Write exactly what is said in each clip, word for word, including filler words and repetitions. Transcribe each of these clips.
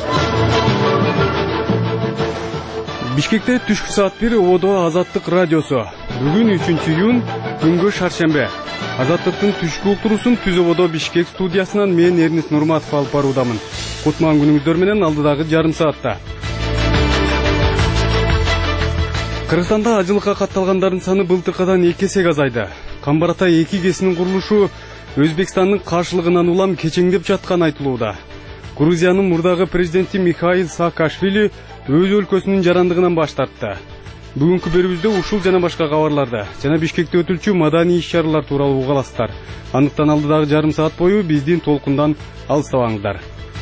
Бишкекте түшкү саат бир Ободо Азаттык радиосу. Бүгүн үчүнчү июнь, күнгө шаршембе. Азаттыктын түшкү уктуруусун Түз Ободо Бишкек студиясынан мен Эрнис Нурматов алып баруудамын. Кутман күнүңүздөр менен алдыдагы жарым саатта. Кыргызстанда ажылыкка катталгандардын саны былтыркадан эки эсеге азайды. Камбаратай эки кесинин курулушу Өзбекстандын каршылыгынан улам кечеңдеп жатканы айтылууда. Грузиянын мурдагы президенти Михаил Саакашвили өз өлкөсүнүн жарандыгынан баш тартты. Бүгүнкү берүүбүздө ушул жана башка кабарларды жана Бишкекте өтүлчү маданий иш-чаралар тууралуу уга аласыздар. Андыктан алдыдагы жарым саат бою биздин толкундан алыстабаңыздар.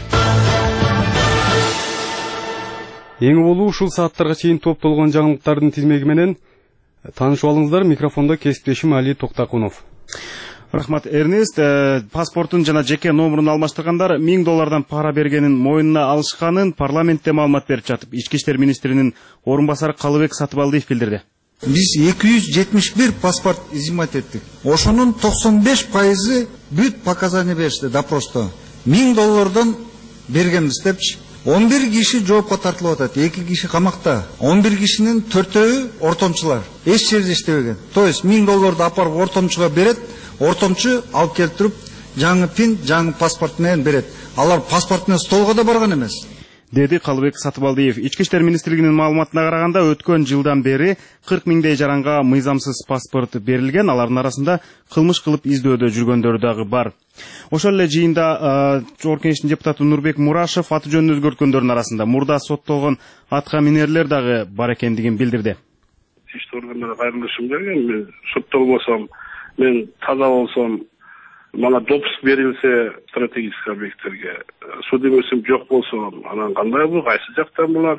Эң болуу ушул сааттарга чейин топтолгон жаңылыктардын тизмеги менен таанышып алыңыздар. Микрофондо кесиптешим Али Токтакунов. Рахмат, Эрнест. Паспортун жана жеке номурун алмаштыргандар миң доллардан пара бергенин мойнуна алышканын парламентте маалымат берип жатып, Ички иштер министринин орун басары Калыбек Сатыбалдиев билдирди. Биз эки жүз жетимиш бир паспорт изимат эттик. Ошонун токсон беш пайызы бүт показания беришти допросто. миң доллардан бергенбиз депчи. он бир киши жоопко тартылып атат, эки киши камакта. он бир кишинин төртөөү ортомчулар. Эч жерде иштебеген. То есть миң долларды апарып ортомчуга берет, ортомчу алып келип туруп жаңы пин, жаңы паспорт менен берет. Алар паспорт менен столго да барган эмес. Деди Калыбек Сатыбалдиев. Ички иштер министрлигинин маалыматына караганда, өткөн жылдан бери кырк миңдей жаранга мыйзамсыз паспорт берилген, алардын арасында кылмыш кылып издөөдө жүргөндөр дагы бар. Ошол эле жыйында Жогорку Кеңештин депутаты Нурбек Мурашев аты жөнүн өзгөрткөндөрдүн арасында мурда соттолгон атка минерлер дагы бар экендигин билдирди. Ички органдарга кайрылышым келген, мен соттолбосом, мен таза болсом, мана допуск берилсе стратегический объекттерге, судимосум жок болсо, анан кандай бул, кайсы жактан булар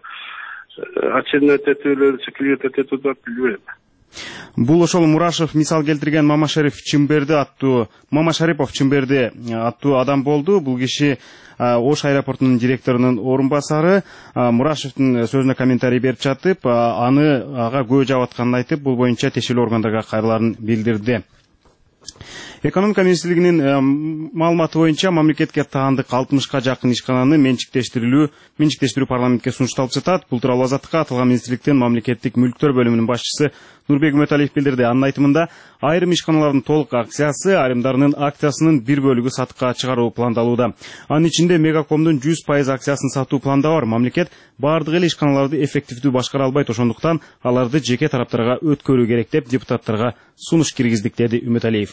очернять этүүлөр, клиент этүүдө билбейм. Бул ошол Мурашев мисал келтирген Мама Шариф Чимберди аттуу, Мама Шарипов Чимберди аттуу адам болду. Бул киши Ош аэропортунун директорунун орун басары. Мурашевдин сөзүнө комментарий берип жатып, аны ага көө жаап атканын айтып, бул боюнча тиешелүү органдарга кайрыларын билдирди. Экономика министрлигинин маалыматы боюнча мамлекетке таандык алтымышка жакын ишкананы менчиктештирүү менчиктештирүү парламентке сунушталып жатат. Бул тууралуу Азаттыкка аталган министрликтин мамлекеттик мүлктөр бөлүмүнүн башчысы Нурбек Үмөталиев билдирди. Анын айтымында, айрым ишканалардын толук акциясы, айрымдарынын акциясынын бир бөлүгү сатыкка чыгаруу пландалууда. Анын ичинде Мегакомдун жүз пайыз акциясын сатуу планда бар. Мамлекет бардык эле ишканаларды эффективдүү башкара албайт, ошондуктан аларды жеке тараптарга өткөрүү керек деп депутаттарга сунуш киргиздик, деди Үмөталиев.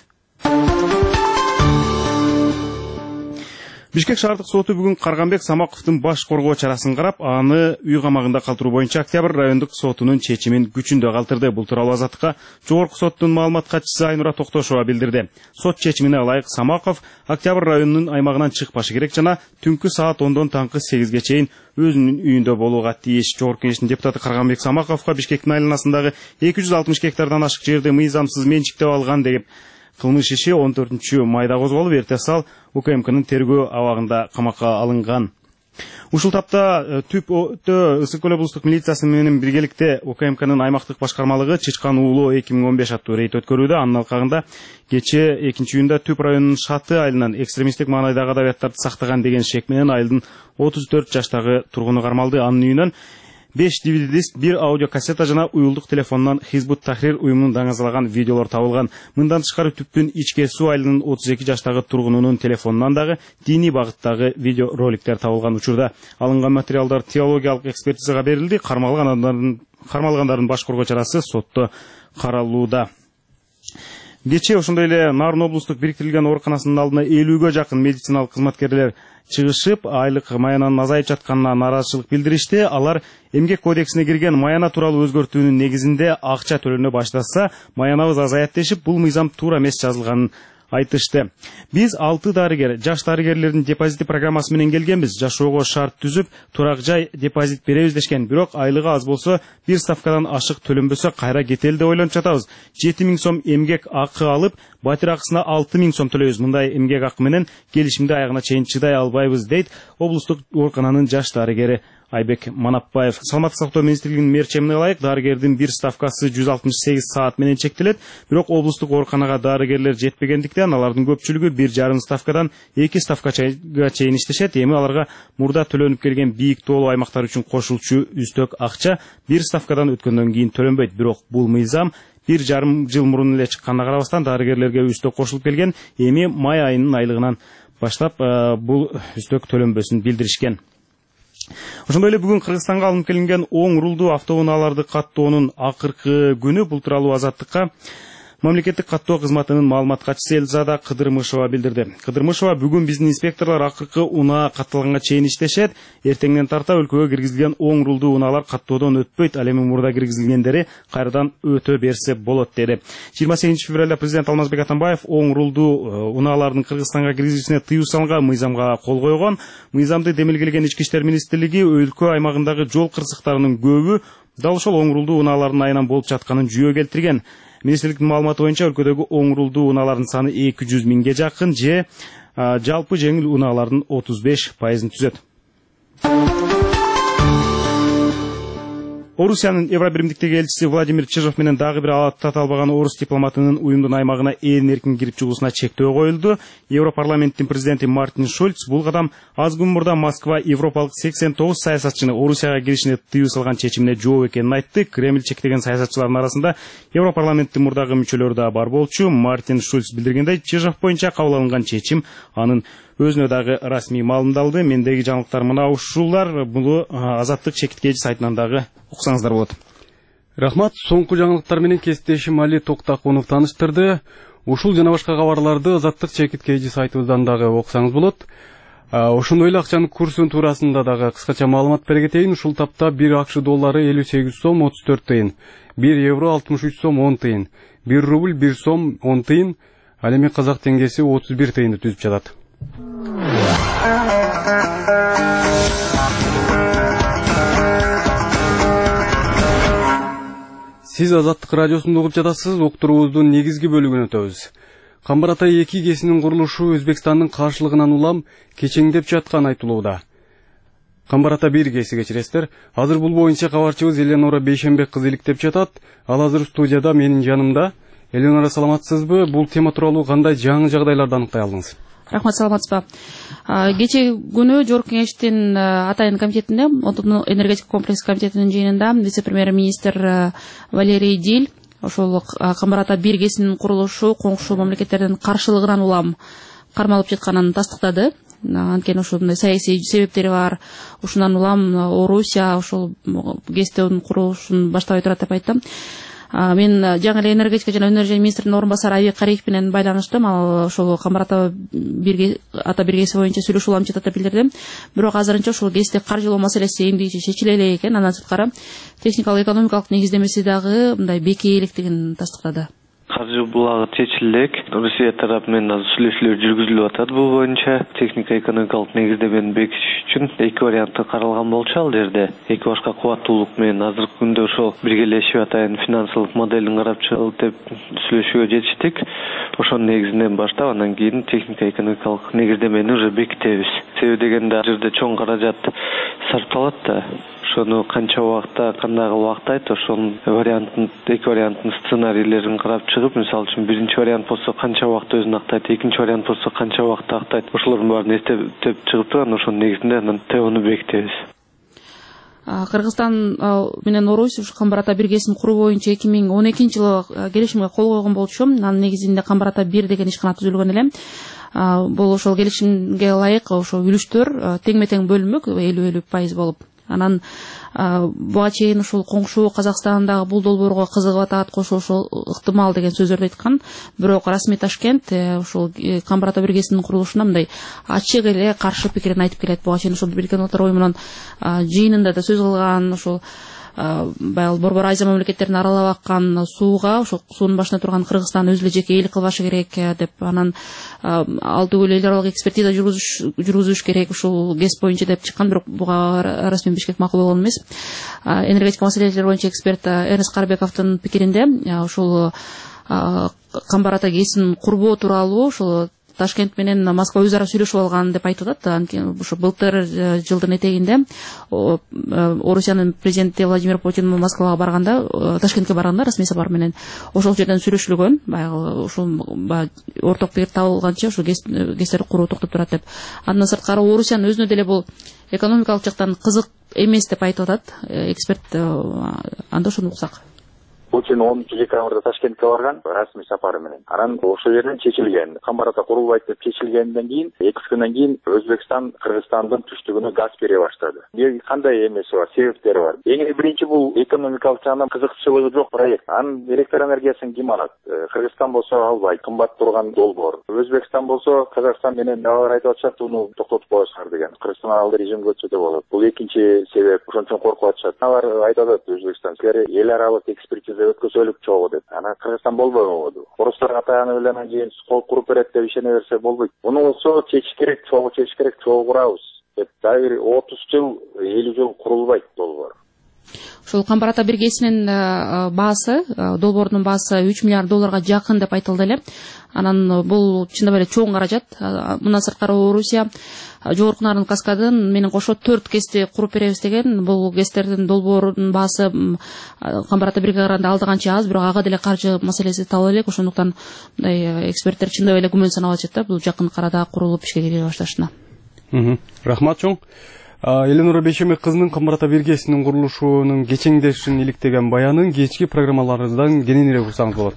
Бишкек шаардык соту бүгүн Карганбек Самаковдун баш коргоо чарасын карап, аны үй камагында калтыруу боюнча Октябрь райондук сотунун чечимин күчүндө калтырды. Бул тууралуу Азаттыкка Жогорку соттун маалымат катчысы Айнура Токтошова билдирди. Сот чечимине ылайык Самаков Октябрь районунун аймагынан чыкпашы керек жана түнкү саат ондон таңкы сегизге чейин өзүнүн үйүндө болууга тийиш. Жогорку Кеңештин депутаты Карганбек Самаковго Бишкектин айланасындагы эки жүз алтымыш гектардан ашык жерди мыйзамсыз менчиктеп алган деп кылмыш иши он төртүнчү майда козголуп, эртеси ал УКМКнын тергөө абагында камакка алынган. Ушул тапта Түп Өтө Ысык көл облустук милициясы менен биргеликте УКМКнын аймактык башкармалыгы Чычкан уулу эки миң он беш аттуу рейд өткөрүүдө. Анын алкагында кече экинчи июнда Түп районунун Шаты айылынан экстремисттик маанайдагы адабияттарды сактаган деген шек менен айылдын отуз төрт жаштагы тургуну кармалды. Анын үйүнөн беш ди ви ди диск, бир аудиокассета жана уюлдук телефондон Хизбут Тахрир уюмунун даңазалаган видеолор табылган. Мындан тышкары Түптүн Ичке Суу айылынын отуз эки жаштагы тургунунун телефонунан дагы диний багыттагы видео роликтер табылган. Учурда алынган материалдар теологиялык экспертизага берилди. Кармалгандардын кармалгандардын баш коргоо чарасы сотто каралууда. Кече ошондой эле Нарын облустук бириктирилген ооруканасынын алдына элүүгө жакын медициналык кызматкерлер чыгышып, айлык маянанын азайып жатканына нааразычылык билдиришти. Алар эмгек кодексине кирген маяна тууралуу өзгөртүүнүн негизинде акча төлөнө баштаса, маянабыз азаят дешип, бул мыйзам туура эмес жазылганын айтышты. Биз алты дарыгер, жаш дарыгерлердин депозити программасы менен келгенбиз. Жашоого шарт түзүп, турак жай депозит беребиз дешкен. Бирок айлыгы аз болсо, бир ставкадан ашык төлөнбөсө кайра кетели деп ойлонуп жатабыз. жети миң сом эмгек акы алып, батир акысына алты миң сом төлөйбүз. Мындай эмгек акы менен келишимди аягына чейин чыдай албайбыз, дейт облустук оорукананын жаш дарыгери Айбек Манапбаев. Саламаттык сактоо министрлигинин мерчемине ылайык, дарыгердин бир ставкасы жүз алтымыш сегиз саат менен чектелет. Бирок облустук ооруканага дарыгерлер жетпегендиктен алардын көпчүлүгү бир жарым ставкадан эки ставкага чейин иштешет. Эми аларга мурда төлөнүп келген бийик тоолуу аймактар үчүн кошулчу үстөк акча бир ставкадан өткөндөн кийин төлөнбөйт. Бирок бул мыйзам бир жарым жыл мурун эле чыкканына карабастан дарыгерлерге үстөк кошулуп келген. Эми май айынын айлыгынан баштап бул үстөк төлөнбөсүн билдиришкен. Ошондой эле бүгүн Кыргызстанга алынып келинген оң рулдуу автоунааларды каттоонун акыркы күнү. Бул тууралуу Азаттыкка мамлекеттик каттоо кызматынын маалымат катчысы Элзада Кыдырмышева билдирди. Кыдырмышева бүгүн биздин инспекторлор акыркы унаа катталганга чейин иштешет. Эртеңден тарта өлкөгө киргизилген оң рулдуу унаалар каттоодон өтпөйт. Ал эми мурда киргизилгендери кайрадан өтө берсе болот деди. жыйырма сегизинчи февралда президент Алмазбек Атамбаев оң рулдуу унаалардын Кыргызстанга киргизилишине тыюу салган мыйзамга кол койгон. Мыйзамды демилгелеген Ички иштер министрлиги өлкө аймагындагы жол кырсыктарынын көбү дал ошол оң рулдуу унаалардын айынан болуп жатканын жүйө келтирген. Министрликтин маалыматы боюнча өлкөдөгү оң рулдуу унаалардын саны эки жүз миңге жакын же жалпы жеңил унаалардын отуз беш пайызын түзөт. Орусиянын Евробиримдиктеги элчиси Владимир Чижов менен дагы бир аты албаган орус дипломатынын уюмдун аймагына эрин эркин кирип чыгуусуна чектөө коюлду. Европарламенттин президенти Мартин Шульц бул кадам аз күн мурда Москва европалык сексен тогуз саясатчыны Орусияга киришине тыюу салган чечимине жооп экенин айтты. Кремль чектеген саясатчылардын арасында Европарламенттин мурдагы мүчөлөрү да бар болчу. Мартин Шульц билдиргендей, Чижов боюнча кабыл алынган чечим анын өзүнө дагы расмий маалымдалды. Мендеги жаңылыктар мына ушулар. Бул Азаттык чекиткечи сайтынан дагы уксаңыздар болот. Рахмат. Соңку жаңылыктар менен кесиптешим Али Токтакунов тааныштырды. Ушул жана башка кабарларды Азаттык чекиткечи сайтыбыздан дагы окусаңыз болот. Ошондой эле акчанын курсун туурасында дагы кыскача маалымат бере кетейин. Ушул тапта бир акш доллары элүү сегиз сом отуз төрт тыйын, бир евро алтымыш үч сом он тыйын, бир рубль бир сом он тыйын, ал эми казак теңгеси отуз бир тыйынды түзүп жатат. Сиз Азаттык радиосунда угуп жатасыз. Уктуруубуздун негизги бөлүгүнө өтөбүз. Камбар Атай эки кесинин курулушу Өзбекстандын каршылыгынан улам кечеңдеп жаткан айтылууда. Камбар Ата бир кеси кечиресиздер. Азыр бул боюнча кабарчыбыз Эленора Бейшенбек кызы иликтеп жатат. Ал азыр студияда менин жанымда. Эленора, саламатсызбы? Бул тема тууралуу кандай жаңы жагдайларды аныктай алдыңыз? Рахмат, саламатсызбы. Кечээ күнү Жогорку Кеңештин Атайын комитетинде, Отундуу энергетика комплекс комитетинин жыйынында вице-премьер-министр Валерий Диль ошол Камбар Ата бир кесинин курулушу коңшу мамлекеттердин каршылыгынан улам кармалып жатканын тастыктады. Анткени ушундай саясий себептери бар. Ушундан улам Орусия ошол кесиптин курулушун баштабай турат деп айтты. Мен жаңы эле энергетика жана өнөр министринин орун басары Айбек Кариев менен байланыштым. Ал ошол Камбар Ата бир ата бир кеси боюнча сүйлөшүү улам жатат деп билдирди. Бирок азырынча ушул кесипти каржылоо маселеси эмдигиче чечиле элек экен. Андан сырткары техникалык экономикалык негиздемеси дагы мындай бекей электигин тастыктады. Каржы булагы чечилек. Русия тарапы менен азыр сүйлөшүүлөр жүргүзүлүп атат бул боюнча. Техника экономикалык негиздемени бекитиш үчүн эки вариантты каралган болчу ал жерде. Эки башка кубаттуулук менен азыркы күндө ошол биргелешип атайын финансылык моделин карап чыгып деп сүйлөшүүгө жетиштик. Ошонун негизинен баштап андан кийин техника экономикалык негиздемени уже бекитебиз. Себеби дегенде ал жерде чоң каражат сарпталат да. Ошону канча убакта, кандай убактайт, ошонун вариантын, эки варианттын сценарийлерин карап чыгып, мисалы үчүн биринчи вариант болсо канча убакта өзүн актайт, экинчи вариант болсо канча убакта актайт. Ошолордун баарын эстеп чыгып турган ошонун негизинде анан теону бекитебиз. Кыргызстан менен Орус ушу Камбар Ата бир кесин куруу боюнча эки миң он экинчи жылы келишимге кол койгон болчу. Анын негизинде Камбар Ата бир деген ишкана түзүлгөн эле. Бул ошол келишимге ылайык ошо үлүштөр теңме-тең бөлүнмөк, элүү элүү пайыз болуп. Анан буга чейин ушул коңшу Казакстандагы бул долбоорго кызыгып атат, кошулушу ыктымал деген сөздөрдү айткан. Бирок расмий Ташкент ушул Камбар Ата бир кесинин курулушуна мындай ачык эле каршы пикирин айтып келет. Буга чейин ушул Бириккен Улуттар уюмунун жыйынында да сөз кылган, ушул баягы Борбор Азия мамлекеттерин аралап аккан сууга, ошол суунун башында турган Кыргызстан өзү эле жеке ээлик кылбашы керек деп, анан ал түгүл эл аралык экспертиза жүргүзүш керек ушул кесип боюнча деп чыккан. Бирок буга расмий Бишкек макул болгон эмес. Энергетика маселелери боюнча эксперт Эрнес Карбековдун пикиринде ушул Камбар Ата кесин курбоо тууралуу ушул Ташкент менен Москва өз ара сүйлөшүп алган деп айтып атат. Ушу былтыр жылдын этегинде Орусиянын президенти Владимир Путин Москвага барганда, Ташкентке барганда расмий сапар менен ошол жерден сүйлөшүлгөн. Баягы ушул орток пикир табылганча ушу ГЭСтерди куруу токтоп турат деп. Андан сырткары Орусиянын өзүнө деле бул экономикалык жактан кызык эмес деп айтып атат эксперт. Анда ошону уксак. Путин онунчу декабрда Ташкентке барган расмий сапары менен. Анан ошол жерден чечилген. Камбарата курулбайт деп чечилгенден кийин эки күндөн кийин Өзбекстан Кыргызстандын түштүгүнө газ бере баштады. Кандай эмеси бар, себептери бар. Эң биринчи бул экономикалык жагынан кызыкчылыгы жок проект. Анын электр энергиясын ким алат? Кыргызстан болсо албайт, кымбат турган долбоор. Өзбекстан болсо Казакстан менен алар айтып атышат, уну токтотуп коюшар деген. Кыргызстан алды режимге өтсө да болот. Бул экинчи себеп. Ошон үчүн коркуп атышат. Алар айтып атат Өзбекстан, силер эл аралык экспертиза өткөзөлүк чогуу деп. Анан Кыргызстан болбой болду. Орустарга таянып эле анан кийин кол куруп берет деп ишене берсе болбойт. Муну болсо чечиш керек, чогуу чечиш керек, чогуу курабыз деп. Дагы бир отуз жыл, элүү жыл курулбайт долбоор. Ушул Камбар ата биргесинин баасы, долбоордун баасы үч миллиард долларга жакын деп айтылды эле. Анан бул чындап эле чоң каражат. Мындан сырткары Орусия Жогорку Нарын каскадын менен кошо төрт ГЭСти куруп беребиз деген. Бул ГЭСтердин долбоорунун баасы Камбар ата бирге караганда алды канча аз, бирок ага деле каржы маселеси табыла элек. Ошондуктан мындай эксперттер чындап эле күмөн санап атышат да, бул жакын арада курулуп ишке кире башташына. Рахмат чоң. Эленора Бейшембек кызынын Камбар ата биргесинин курулушунун кечеңдешин иликтеген баянын кечки программаларыбыздан кененирээк урсаңыз болот.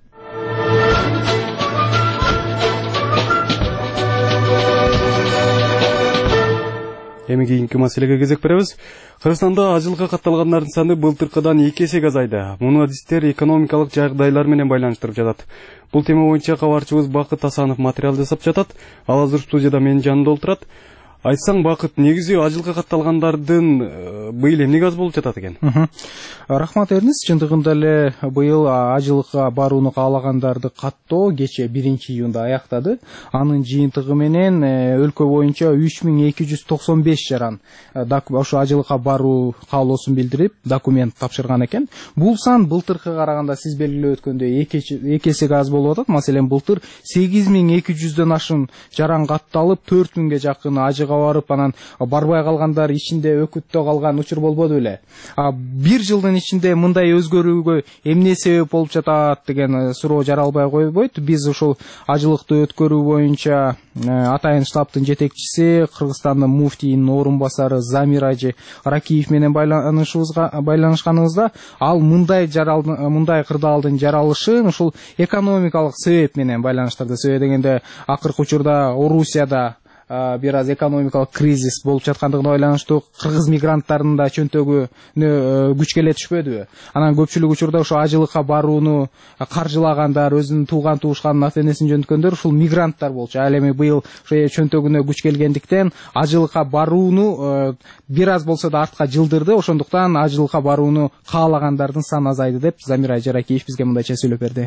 Эми кийинки маселеге кезек беребиз. Кыргызстанда ажылыкка катталгандардын саны былтыркыдан эки эсеге азайды. Муну адистер экономикалык жагдайлар менен байланыштырып жатат. Бул тема боюнча кабарчыбыз Бакыт Асанов материал жасап жатат. Ал азыр студияда менин жанымда отурат. Айтсаң, Бакыт, негизи ажылыкка катталгандардын быйыл эмнеге аз болуп жатат экен? Рахмат Эрнис, чындыгында эле быйыл ажылыкка барууну каалагандарды каттоо кече биринчи июнда аяктады. Анын жыйынтыгы менен өлкө боюнча үч миң эки жүз токсон беш жаран ошо ажылыкка баруу каалоосун билдирип, документ тапшырган экен. Бул сан былтыркыга караганда сиз белгилеп өткөндөй эки эсеге аз болуп атат. Маселен, былтыр сегиз миң эки жүздөн ашын жаран катталып, төрт миңге жакын ажыга барып, анан барбай калгандар ичинде өкүттө калган учур болбоду эле. Бир жылдын ичинде мындай өзгөрүүгө эмне себеп болуп жатат деген суроо жаралбай койбойт. Биз ушул ажылыкты өткөрүү боюнча атайын штабтын жетекчиси, Кыргызстандын муфтийинин орун басары Замир Ажи Ракиев менен байланышыбызга байланышканыбызда, ал мындай жаралды мындай кырдаалдын жаралышын ушул экономикалык себеп менен байланыштырды. Себеби дегенде акыркы учурда Орусияда бир аз экономикалык кризис болуп жаткандыгына байланыштуу кыргыз мигранттарынын да чөнтөгүнө күч келе түшпөдүбү? Анан көпчүлүк учурда ошо ажылыкка барууну каржылагандар, өзүнүн тууган туушканын ата энесин жөнөткөндөр ушул мигранттар болчу. Ал эми быйыл ошо чөнтөгүнө күч келгендиктен ажылыкка барууну бир аз болсо да артка жылдырды. Ошондуктан ажылыкка барууну каалагандардын саны азайды деп Замир Ажаракиев бизге мындайча сөйлөп берди.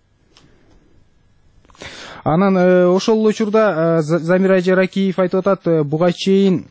Анан ошол эле учурда Замир Ажаракиев айтып атат, буга чейин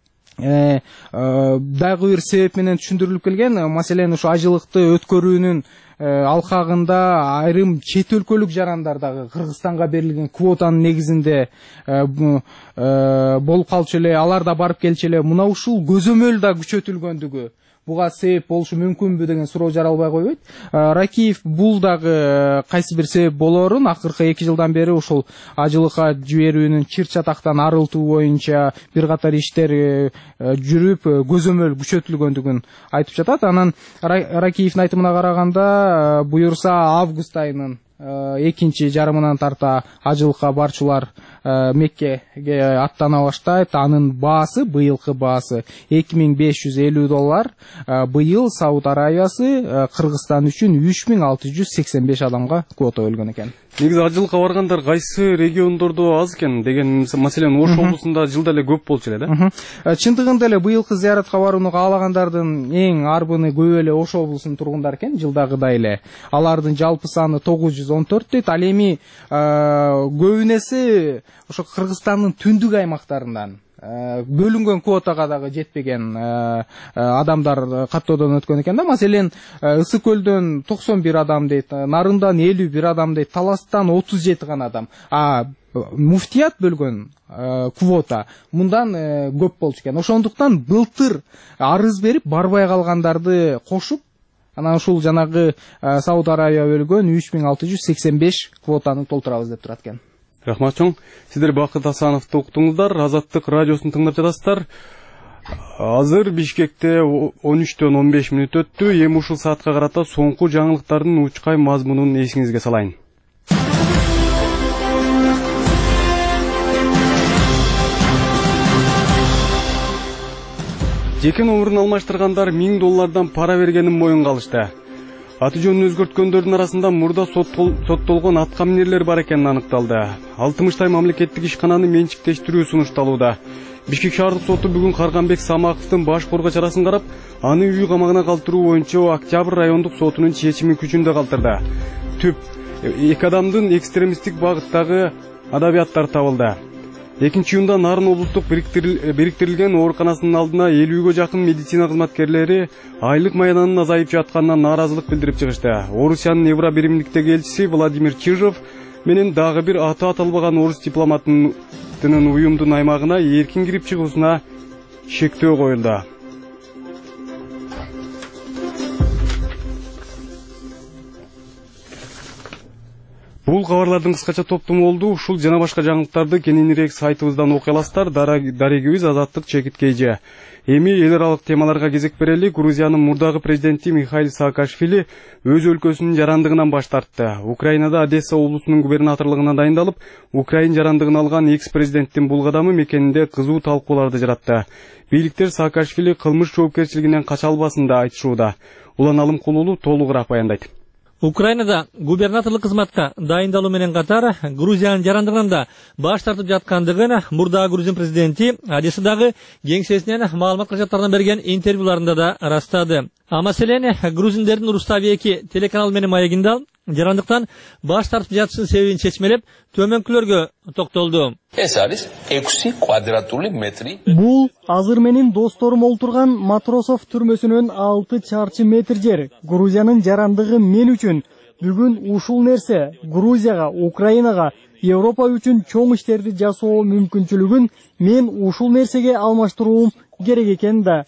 дагы бир себеп менен түшүндүрүлүп келген. Маселен, ушу ажылыкты өткөрүүнүн алкагында айрым чет өлкөлүк жарандар дагы Кыргызстанга берилген квотанын негизинде болуп калчу эле, алар да барып келчү эле. Мына ушул көзөмөл да күчөтүлгөндүгү буга себеп болушу мүмкүнбү деген суроо жаралбай койбойт. Ракиев бул дагы кайсы бир себеп болоорун акыркы эки жылдан бери ушул ажылыкка жиберүүнүн чыр чатактан арылтуу боюнча бир катар иштер жүрүп, көзөмөл күчөтүлгөндүгүн айтып жатат. Анан Ракиевдин айтымына караганда, буюрса август айынын экинчи жарымынан тарта ажылыкка барчулар Меккеге аттана баштайт. Анын баасы, быйылкы баасы эки миң беш жүз элүү доллар. Быйыл Сауд Арабиясы Кыргызстан үчүн үч миң алты жүз сексен беш адамга квота бөлгөн экен. Негизи ажылыкка баргандар кайсы региондордо аз экен деген, маселен, Ош облусунда жылда эле көп болчу эле да. Чындыгында эле быйылкы зыяратка барууну каалагандардын эң арбыны көп эле Ош облусунун тургундары экен, жылдагыдай эле. Алардын жалпы саны тогуз жүз он төрт дейт. Ал эми көбүнесе ошо Кыргызстандын түндүк аймактарынан бөлүнгөн квотага дагы жетпеген адамдар каттоодон өткөн экен да. Маселен, Ысык көлдөн токсон бир адам дейт, Нарындан элүү бир адам дейт, Таластан отуз жети гана адам. А муфтият бөлгөн квота мындан көп болчу экен. Ошондуктан былтыр арыз берип барбай калгандарды кошуп, анан ушул жанагы Сауд Арабия бөлгөн үч миң алты жүз сексен беш квотаны толтурабыз деп турат экен. Рахмат чоң. Сиздер Бакыт Асановду уктуңуздар, Азаттык радиосун тыңдап жатасыздар. Азыр Бишкекте он үчтөн он беш мүнөт өттү. Эми ушул саатка карата соңку жаңылыктардын учкай мазмунун эсиңизге салайын. Жеке номурун алмаштыргандар миң доллардан пара бергенин моюнга алышты. Аты жөнүн өзгөрткөндөрдүн арасында мурда соттолгон аткаминерлер бар экени аныкталды. алтымыштай мамлекеттик ишкананы менчиктештирүү сунушталууда. Бишкек шаардык соту бүгүн Карганбек Самаковдун баш коргоо чарасын карап, аны үй камагына калтыруу боюнча Октябрь райондук сотунун чечимин күчүндө калтырды. Түп эки адамдын экстремисттик багыттагы адабияттар табылды. Экинчи июнда Нарын облустук бириктирилген ооруканасынын алдына элүүгө жакын медицина кызматкерлери айлык маянанын азайып жатканына нааразылык билдирип чыгышты. Орусиянын Евра биримдиктеги элчиси Владимир Чижов менен дагы бир аты аталбаган орус дипломатынын уюмдун аймагына эркин кирип чыгуусуна шектөө коюлду. Бул кабарлардын кыскача топтому болду. Ушул жана башка жаңылыктарды кененирээк сайтыбыздан окуй аласыздар. Дарегибиз Азаттык Чекиткейже. Эми эл аралык темаларга кезек берели. Грузиянын мурдагы президенти Михаил Саакашвили өз өлкөсүнүн жарандыгынан баш тартты. Украинада Одесса облусунун губернаторлугуна дайындалып, Украин жарандыгын алган экс-президенттин бул кадамы мекенинде кызуу талкууларды жаратты. Бийликтер Саакашвили кылмыш жоопкерчилигинен кача албасын да айтышууда. Улан Алым Кулулу толугураак баяндайт. Украинада губернаторлук кызматка дайындалуу менен катар Грузиянын жарандыгынан да баш тартып жаткандыгын мурдагы Грузин президенти Одессадагы кеңсесинен маалымат кылжаттарына берген интервьюларында да растады. А маселен грузиндердин Рустави эки телеканал менен маегинде жарандыктан баш тартып жатышын себебин чечмелеп төмөнкүлөргө токтолду. Бул азыр менин досторум олтурган Матросов түрмөсүнөн алты чарчы метр жер. Грузиянын жарандыгы мен үчүн бүгүн ушул нерсе Грузияга, Украинага, Европа үчүн чоң иштерди жасоо мүмкүнчүлүгүн мен ушул нерсеге алмаштыруум керек экен да.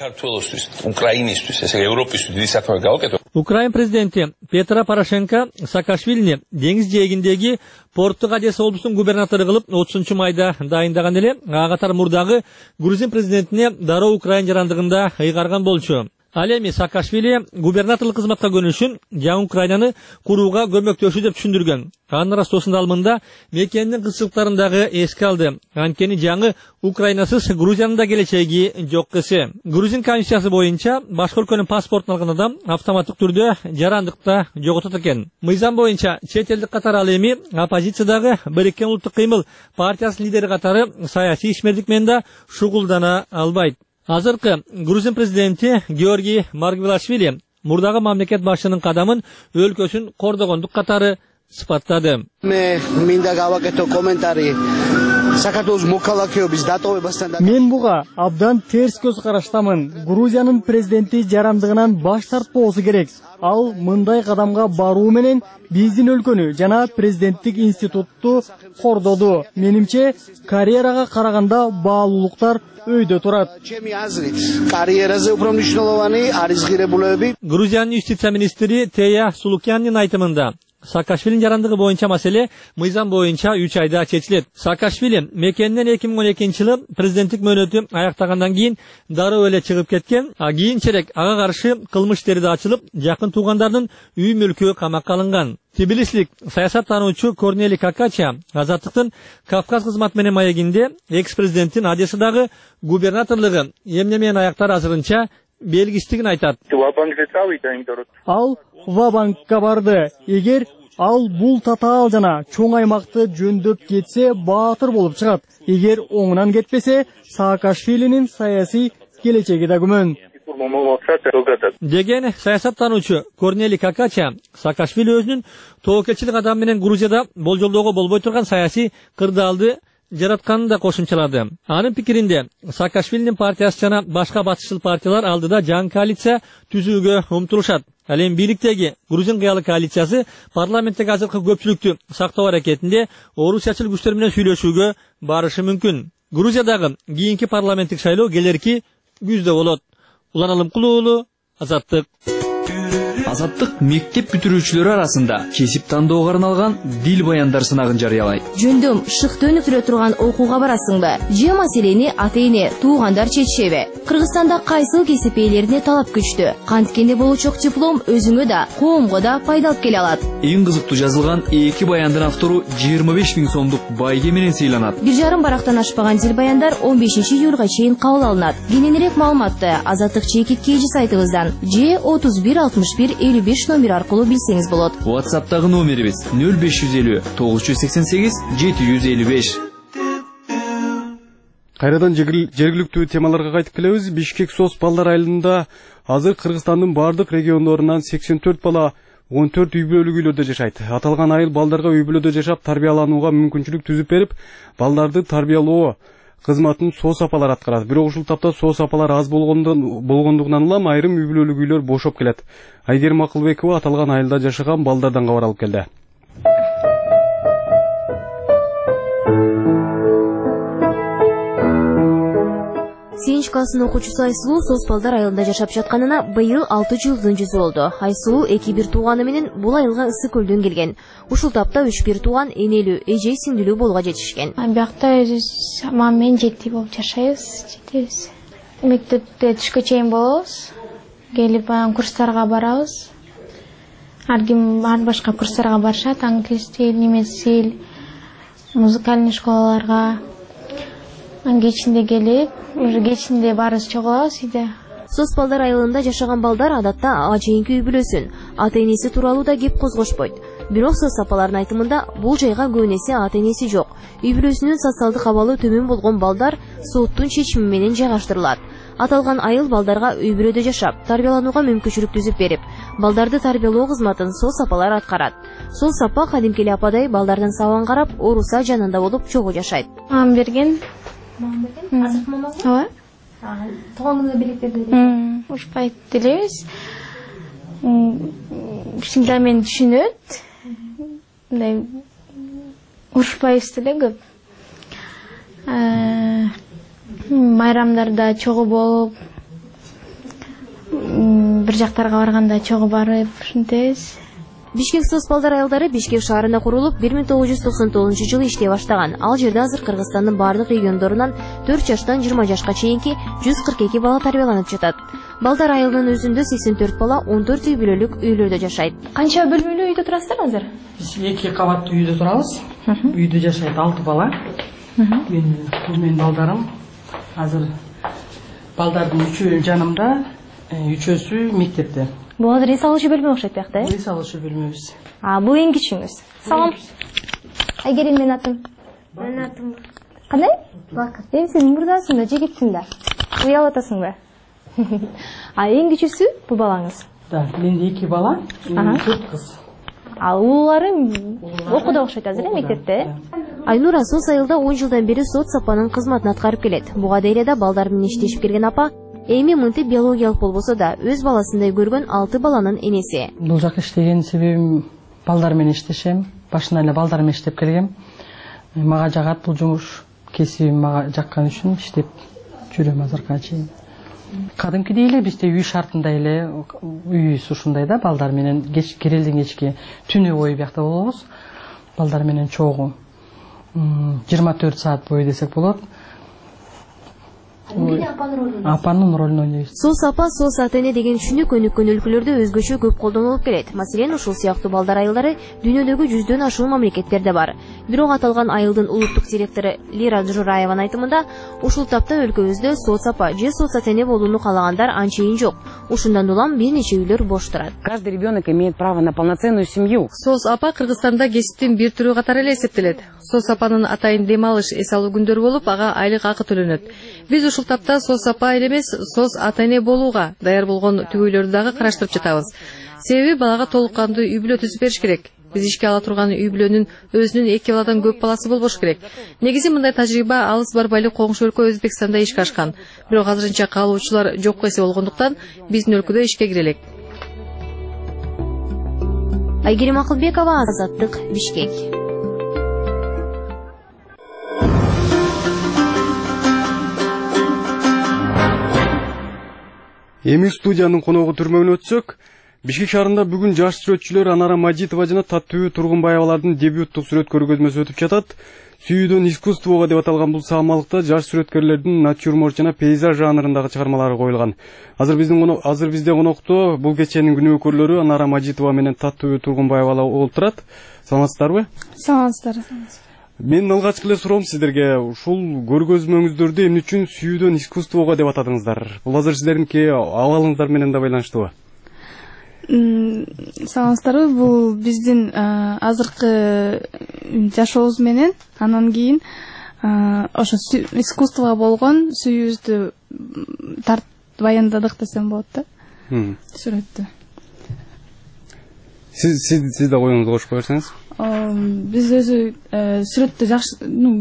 Украин президенти Петро Порошенко Саакашвилини деңиз жээгиндеги порттук Одесса облусунун губернатору кылып отузунчу майда дайындаган эле. Ага катар мурдагы Грузин президентине дароо Украин жарандыгында ыйгарган болчу. Ал эми Саакашвили губернаторлук кызматка көнүшүн жаңы Украинаны курууга көмөктөшүү деп түшүндүргөн. Анын растоосунда алымында мекенин кызчылыктарын дагы эске алды. Анткени жаңы Украинасыз Грузиянын да келечеги жок кese. Грузин конституциясы боюнча башка өлкөнүн паспортун алган адам автоматтык түрдө жарандыкта жоготот экен. Мыйзам боюнча чет элдик катары ал эми оппозициядагы Бириккен улуттук кыймыл партиясынын лидери катары саясий ишмердик менен да шугулдана албайт. Азыркы Грузин президенти Георгий Маргвелашвили мурдагы мамлекет башчынын кадамын өлкөсүн кордогондук катары сыпаттады. Мен буга абдан терс көз караштамын. Грузиянын президенти жарандыгынан баш тартпоосу керек. Ал мындай кадамга баруу менен биздин өлкөнү жана президенттик институтту кордоду. Менимче карьерага караганда баалуулуктар өйдө турат. Грузиянын юстиция министри Тея Сулукяннин айтымында Саакашвилинин жарандыгы боюнча маселе мыйзам боюнча үч айда чечилет. Саакашвили мекенинен эки миң он экинчи жылы президенттик мөөнөтү аяктагандан кийин дароо эле чыгып кеткен. А кийинчерээк ага каршы кылмыш ишleri да ачылып, жакын туугандардын үй мүлкү камакка алынган. Тбилисилик саясаттануучу Корнелий Какача Азаттыктын Кавказ кызматы менен маегинде экс-президенттин Одессадагы губернаторлугу эмне менен аяктар азырынча белгисиздигин айтат. Ал Вабанкка барды. Эгер ал бул татаал жана чоң аймакты жөндөп кетсе, баатыр болуп чыгат. Эгер оңунан кетпесе, Саакашвилинин саясий келечеги да күмөн. Деген саясаттануучу Корнелий Какача Саакашвили өзүнүн тобокелчилик адам менен Грузияда болжолдоого болбой турган саясий кырдаалды жаратканын да кошумчалады. Анын пикиринде Саакашвилинин партиясы жана башка батышчыл партиялар алдыда жаңы коалиция түзүүгө умтулушат. Ал эми бийликтеги Грузин кыялы коалициясы парламенттеги азыркы көпчүлүктү сактоо аракетинде орусиячыл күчтөр менен сүйлөшүүгө барышы мүмкүн. Грузиядагы кийинки парламенттик шайлоо келерки күздө болот. Улан Алымкулуу уулу, Азаттык. Азаттык мектеп бүтүрүүчүлөрү арасында кесип тандоого арналган дил баяндар сынагын жарыялайт. Жөндөм шыкты өнүктүрө турган окууга барасыңбы? Же маселени ата-эне, туугандар чечишеби? Кыргызстанда кайсыл кесип ээлерине талап күчтүү? Канткенде болучок диплом өзүңө да, коомго да пайда алып келе алат. Эң кызыктуу жазылган эки баяндын автору жыйырма беш миң сомдук байге менен сыйланат. Бир жарым барактан ашпаган дил баяндар он бешинчи июлга чейин кабыл алынат. Кененирээк маалыматты Азаттык чеки кейжи сайтыбыздан же отуз бир алтымыш бир элүү беш номер аркылуу билсеңиз болот. WhatsApp'тагы номерибиз нөл беш жүз элүү тогуз жүз сексен сегиз жети жүз элүү беш. Кайрадан жергиликтүү темаларга кайтып келебиз. Бишкек СОС балдар айылында азыр Кыргызстандын бардык региондорунан сексен төрт бала он төрт үй бүлөлүк үйлөрдө жашайт. Аталган айыл балдарга үй бүлөдө жашап тарбияланууга мүмкүнчүлүк түзүп берип, балдарды тарбиялоо кызматын СОС апалар аткарат. Бирок ушул тапта СОС апалар аз болгондугунан улам айрым үй бүлөлүк үйлөр бошоп келет. Айгерим Акылбекова аталган айылда жашаган балдардан кабар алып келди. Сенч классынын окуучусу Айсулуу СОС балдар айылында жашап жатканына быйыл алты жылдын жүзү болду. Айсулуу эки бир тууганы менен бул айылга Ысык көлдөн келген. Ушул тапта үч бир тууган энелүү, эже сиңдилүү болууга жетишкен. Биякта өзүбүз мама менен жети болуп жашайбыз, жетебиз. Мектепте түшкө чейин болобуз. Келип курстарга барабыз. Ар ким ар башка курстарга барышат, англис тил, немец тил, музыкальный школаларга. Кечинде келип, уже кечинде барыбыз чогулабыз үйдө. СОС балдар айылында жашаган балдар адатта ажайынкы үй бүлөсүн, ата-энеси тууралуу да кеп козгошпойт. Бирок СОС апалардын айтымында бул жайга көбүнесе ата-энеси жок. Үй бүлөсүнүн социалдык абалы төмөн болгон балдар соттун чечими менен жайгаштырылат. Аталган айыл балдарга үй бүлөдө жашап, тарбияланууга мүмкүнчүлүк түзүп берип, балдарды тарбиялоо кызматын СОС апалар аткарат. СОС апа кадимкели ападай балдардын сабагын карап, ооруса жанында болуп чогуу жашайт. Мам берген. Азыр мама? Ооба. Туган күнүгө белектер берет. Урушпайт делебиз. Ушунда мени түшүнөт. Мындай урушпайбыз деле көп. Майрамдарда чогуу болуп, бир жактарга барганда чогуу барып, ушинтебиз. Бишкек СОС балдар айылдары Бишкек шаарында курулуп, бир миң тогуз жүз токсон тогузунчу жылы иштей баштаган. Ал жерде азыр Кыргызстандын бардык региондорунан төрт жаштан жыйырма жашка чейинки жүз кырк эки бала тарбияланып жатат. Балдар айылынын өзүндө сексен төрт бала он төрт үй бүлөлүк үйлөрдө жашайт. Канча бөлмөлүү үйдө турасыздар азыр? Биз эки кабаттуу үйдө турабыз. Үйдө жашайт алты бала. Мен бул менин балдарым. Азыр балдардын үчөө жанымда, үчөөсү мектепте. Бул азыр эс алуучу бөлмө окшойт биякта, э? Эс алуучу бөлмөбүз. А, бул эң кичүүңүз. Салам. Айгерим менин атым. Менин атым. Кандай? Бакыт. Эми сен мурдасың да, жигитсиң да. Уялып атасың да. А эң кичүүсү бул балаңыз? Да, менде эки бала, төрт кыз. А уулары окууда окшойт азыр, э, мектепте? Айнура СОС айылда он жылдан бери сот сапанын кызматын аткарып келет. Буга дейин да балдар менен иштешип келген апа эми мынтип биологиялык болбосо да өз баласындай көргөн алты баланын энеси. Бул жака иштеген себебим балдар менен иштешем. Башынан эле балдар менен иштеп келгем. Мага жагат бул жумуш, кесибим мага жаккан үчүн иштеп жүрөм азыркыга чейин. Кадимкидей эле бизде үй шартында эле үйүбүз ушундай да, балдар менен кеч кирелден кечке түнү бою биякта болобуз. Балдар менен чогуу жыйырма төрт саат бою десек болот. Апанын ролун ойнойбуз. СОС апа, СОС ата-эне деген түшүнүк өнүккөн өлкөлөрдө өзгөчө көп колдонулуп келет. Маселен, ушул сыяктуу балдар айылдары дүйнөдөгү жүздөн ашуун мамлекеттерде бар. Бирок аталган айылдын улуттук директору Лира Жураеванын айтымында, ушул тапта өлкөбүздө СОС апа же СОС ата-эне болууну каалагандар анчейин жок. Ушундан улам бир нече үйлөр бош турат. Каждый ребенок имеет право на полноценную семью. СОС апа Кыргызстанда кесиптин бир түрү катары эле эсептелет. СОС апанын атайын дем алыш, эс алуу күндөрү болуп, ага айлык акы төлөнөт. Биз ушул тапта СОС апа эле эмес, СОС ата-эне болууга даяр болгон түгөйлөрдү дагы караштырып жатабыз. Себеби балага толук кандуу үй бүлө түзүп бериш керек. Биз ишке ала турган үй бүлөнүн өзүнүн эки баладан көп баласы болбош керек. Негизи мындай тажрыйба алыс барбайлы коңшу өлкө Өзбекстанда ишке ашкан. Бирок азырынча каалоочулар жок эсе болгондуктан биздин өлкөдө ишке кире элек. Айгерим Акылбекова, Азаттык, Бишкек. Эми студиянын коногу түрмөгүнө өтсөк, Бишкек шаарында бүгүн жаш сүрөтчүлөр Анара Мажитова жана Таттуу Тургунбаевалардын дебюттук сүрөт көргөзмөсү өтүп жатат. Сүйүүдөн искусствого деп аталган бул саамалыкта жаш сүрөткерлердин натюрморт жана пейзаж жанрындагы чыгармалары коюлган. Азыр биздин азыр бизде конокто бул кеченин күнөөкөрлөрү Анара Мажитова менен Таттуу Тургунбаевалар отурат. Саламатсыздарбы? Саламатсыздар. Мен алгачкы эле суроом сиздерге, ушул көргөзмөңүздөрдү эмне үчүн сүйүүдөн искусствого деп атадыңыздар? Бул азыр сиздердинки абалыңыздар менен да байланыштуубу? Саламатсыздарбы, бул биздин азыркы жашообуз менен анан кийин ошо искусствого болгон сүйүүбүздү тартып баяндадык десем болот да. Сүрөттү. Сиз сиз сиз да коюңузду кошуп кое берсеңиз. Биз өзү сүрөттү жакшы, ну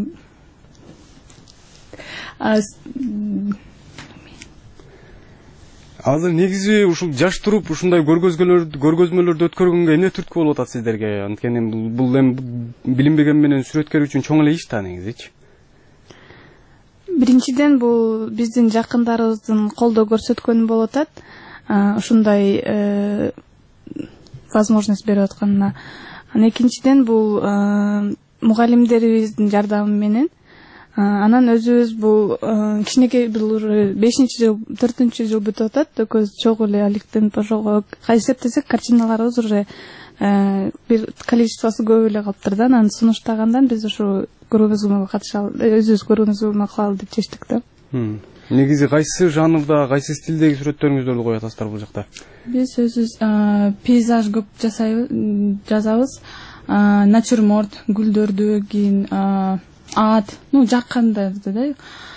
Азыр негизи ушул жаш туруп ушундай көргөзмөлөрдү көргөзмөлөрдү өткөргөнгө эмне түрткү болуп атат сиздерге? Анткени бул эми билинбеген менен сүрөткер үчүн чоң эле иш да негизичи. Биринчиден бул биздин жакындарыбыздын колдоо көрсөткөнү болуп атат. Ушундай возможность берип атканына. Экинчиден бул мугалимдерибиздин жардамы менен. Анан өзүбүз бул кичинекей бул бешинчи жыл, төртүнчү жыл бүтүп атат. Көз чогуу эле алектен ошого эсептесек картиналарыбыз уже бир количествосу көп эле калыптыр да. Анан сунуштагандан биз ушу көргөзмөгө катыша өзүбүз көргөзмө кылалы деп чечтик да. Негизи кайсы жанрда, кайсы стилдеги сүрөттөрүңүздөрдү коюп атасыздар бул жакта? Биз өзүбүз пейзаж көп жазабыз. Натюрморт, гүлдөрдү, кийин ат, ну жаккандарды да.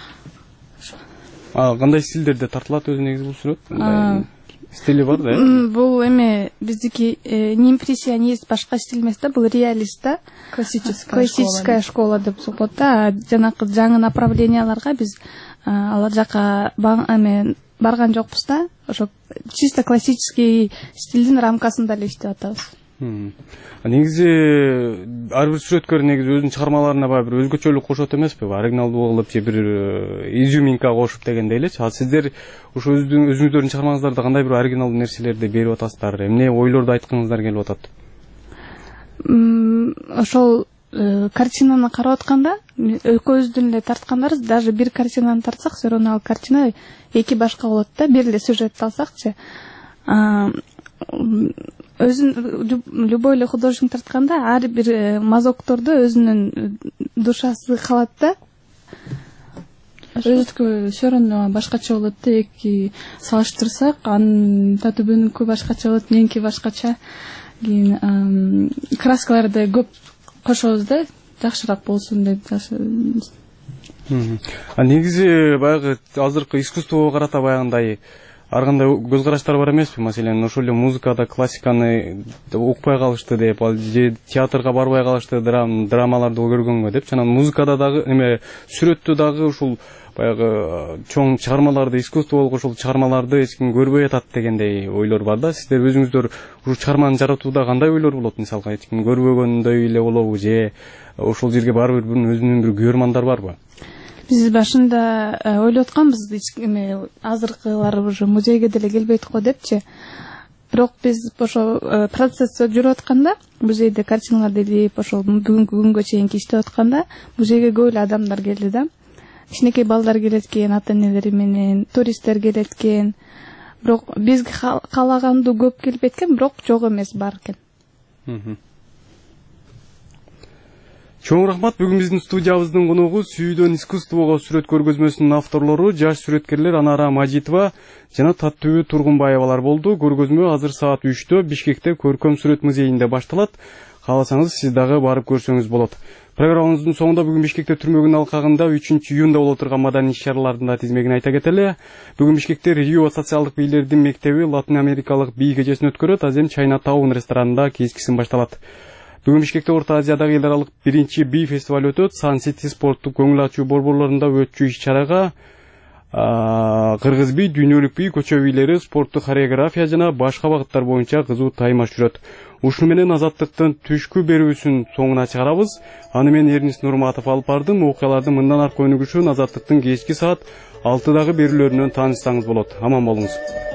А кандай стилдерде тартылат өзү негизи бул сүрөт? Стили бар да? Бул эми биздики не импрессионист, башка стиль эмес да, бул реалист да. Классическая школа деп болот да. Жанакы жаңы направленияларга биз алар жака барган жокпуз да. Ошо чисто классический стилдин рамкасында эле иштеп атабыз. Негизи ар бир сүрөткөр негизи өзүнүн чыгармаларына баягы бир өзгөчөлүк кошот эмеспи? Оригиналдуу кылып же бир изюминка кошуп дегендей элечи. А сиздер ушу өзүңүздөрдүн чыгармаңыздарда кандай бир оригиналдуу нерселерди берип атасыздар? Эмне ойлорду айткыңыздар келип атат? Ошол картинаны карап атканда, экөөбүздүн эле тарткандарыбыз, даже бир картинаны тартсак, все равно ал картина эки башка болот да. Бир эле сюжетти алсакчы. Өзүн любой эле художник тартканда ар бир мазокторду өзүнүн душасы калат да. Өзүнүкү все равно башкача болот да. Эки салыштырсак, анын татүбүнүкү башкача болот, меники башкача. Кийин краскаларды көп кошобуз да, жакшыраак болсун деп. А негизи баягы азыркы искусствого карата баягындай ар кандай көз караштар бар эмеспи? Маселен, ошол эле музыкада классиканы укпай калышты деп, же театрга барбай калышты драмаларды көргөнгө деп, жана музыкада дагы эме сүрөттө дагы ушул баягы чоң чыгармаларды, искусство болгон ушул чыгармаларды эч ким көрбөй атат дегендей ойлор бар да. Сиздер өзүңүздөр ушул чыгарманы жаратууда кандай ойлор болот? Мисалга, эч ким көрбөгөндөй эле болобу, же ошол жерге барып өзүнүн бир көрмандар барбы? Биз башында ойлоп атканбыз, эме азыркылар уже музейге деле келбейт го депчи. Бирок биз ошо процессте жүрүп атканда, музейде картиналарды илип, ошол бүгүнкү күнгө чейин иштеп атканда, музейге көп эле адамдар келди да. Кичинекей балдар келет экен, ата-энелери менен, туристтер келет экен. Бирок биз каалаганды көп келбейт экен, бирок жок эмес, бар экен. Чоң рахмат. Бүгүн биздин студиябыздын коногу сүйүүдөн искусствого сүрөт көргөзмөсүнүн авторлору жаш сүрөткерлер Анара Мажитова жана Таттуу Тургунбаевалар болду. Көргөзмө азыр саат үчтө Бишкекте Көркөм сүрөт музейинде башталат. Кааласаңыз, сиз дагы барып көрсөңүз болот. Программабыздын соңунда бүгүн Бишкекте түрмөгүнүн алкагында үчүнчү июнда боло турган маданий иш-чаралардын тизмегин айта кетели. Бүгүн Бишкекте Рио социалдык бийлердин мектеби Латын Америкалык бий кечесин өткөрөт. Азем Чайна Таун ресторанында кечкисин башталат. Бүгүн Бишкекте Орто Азиядагы эл аралык биринчи би фестиваль өтөт. Sun City спорттук көңүл ачуу борборлорунда өтчү иш-чарага кыргыз би, дүйнөлүк би, көчө бийлери, спорттук хореография жана башка багыттар боюнча кызуу таймаш жүрөт. Ушуну менен Азаттыктын түшкү берүүсүн соңуна чыгарабыз. Аны мен Эрнис Нурматов алып бардым. Окуялардын мындан аркы өнүгүшүн Азаттыктын кечки саат алтыдагы берүүлөрүнөн таанышсаңыз болот. Аман болуңуз.